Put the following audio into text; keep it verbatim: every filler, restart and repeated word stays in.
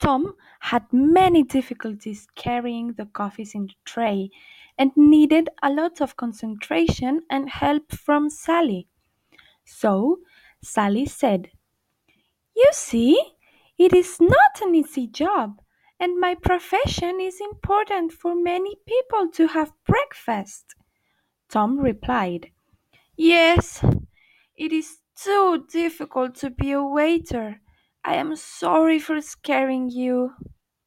Tom had many difficulties carrying the coffees in the tray and needed a lot of concentration and help from Sally. So Sally said, "You see, it is not an easy job, and my profession is important for many people to have breakfast." Tom replied, "Yes, it is too difficult to be a waiter. I am sorry for scaring you."